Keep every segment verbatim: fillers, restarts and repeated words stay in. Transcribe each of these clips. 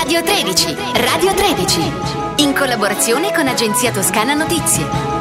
Radio tredici, Radio tredici, in collaborazione con Agenzia Toscana Notizie.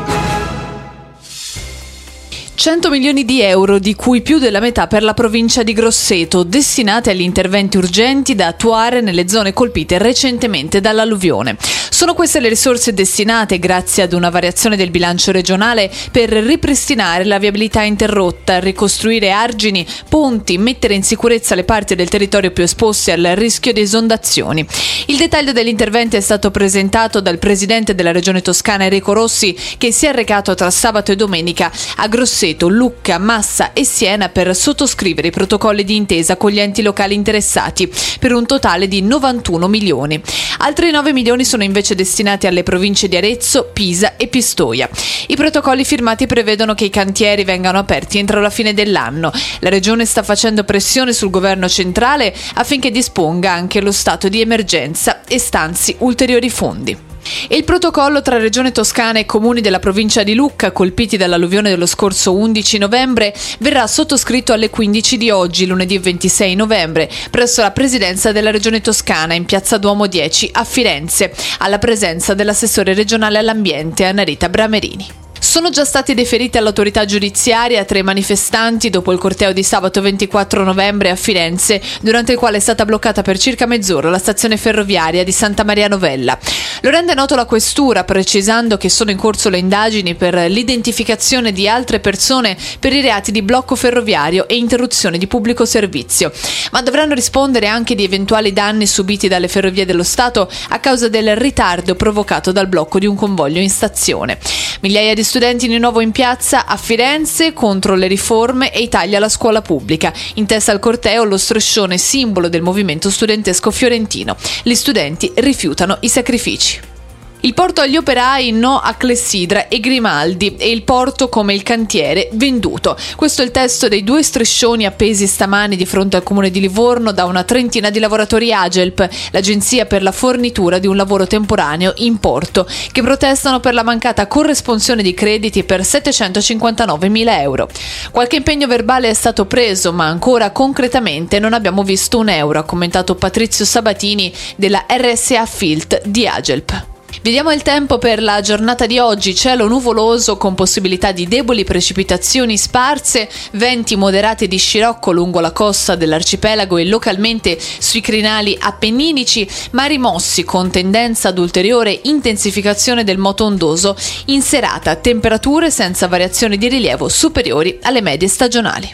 cento milioni di euro, di cui più della metà per la provincia di Grosseto, destinati agli interventi urgenti da attuare nelle zone colpite recentemente dall'alluvione. Sono queste le risorse destinate, grazie ad una variazione del bilancio regionale, per ripristinare la viabilità interrotta, ricostruire argini, ponti, mettere in sicurezza le parti del territorio più esposte al rischio di esondazioni. Il dettaglio degli interventi è stato presentato dal presidente della Regione Toscana Enrico Rossi, che si è recato tra sabato e domenica a Grosseto, Lucca, Massa e Siena per sottoscrivere i protocolli di intesa con gli enti locali interessati per un totale di novantuno milioni. Altri nove milioni sono invece destinati alle province di Arezzo, Pisa e Pistoia. I protocolli firmati prevedono che i cantieri vengano aperti entro la fine dell'anno. La Regione sta facendo pressione sul governo centrale affinché disponga anche lo stato di emergenza e stanzi ulteriori fondi. Il protocollo tra Regione Toscana e comuni della provincia di Lucca colpiti dall'alluvione dello scorso undici novembre verrà sottoscritto alle quindici di oggi, lunedì ventisei novembre, presso la presidenza della Regione Toscana in Piazza Duomo dieci a Firenze, alla presenza dell'assessore regionale all'ambiente Annarita Bramerini. Sono già stati deferiti all'autorità giudiziaria tre manifestanti dopo il corteo di sabato ventiquattro novembre a Firenze, durante il quale è stata bloccata per circa mezz'ora la stazione ferroviaria di Santa Maria Novella. Lo rende noto la questura, precisando che sono in corso le indagini per l'identificazione di altre persone per i reati di blocco ferroviario e interruzione di pubblico servizio, ma dovranno rispondere anche di eventuali danni subiti dalle Ferrovie dello Stato a causa del ritardo provocato dal blocco di un convoglio in stazione. Migliaia di studenti di nuovo in piazza a Firenze contro le riforme e i tagli alla scuola pubblica. In testa al corteo lo striscione simbolo del movimento studentesco fiorentino. Gli studenti rifiutano i sacrifici. Il porto agli operai, no a Clessidra e Grimaldi, e il porto come il cantiere venduto. Questo è il testo dei due striscioni appesi stamani di fronte al comune di Livorno da una trentina di lavoratori Agelp, l'agenzia per la fornitura di un lavoro temporaneo in porto, che protestano per la mancata corresponsione di crediti per settecentocinquantanovemila euro. Qualche impegno verbale è stato preso, ma ancora concretamente non abbiamo visto un euro, ha commentato Patrizio Sabatini della R S A Filt di Agelp. Vediamo il tempo per la giornata di oggi: cielo nuvoloso con possibilità di deboli precipitazioni sparse, venti moderati di scirocco lungo la costa dell'arcipelago e localmente sui crinali appenninici, mari mossi con tendenza ad ulteriore intensificazione del moto ondoso. In serata temperature senza variazioni di rilievo superiori alle medie stagionali.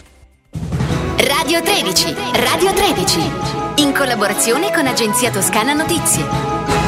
Radio tredici, Radio tredici, in collaborazione con Agenzia Toscana Notizie.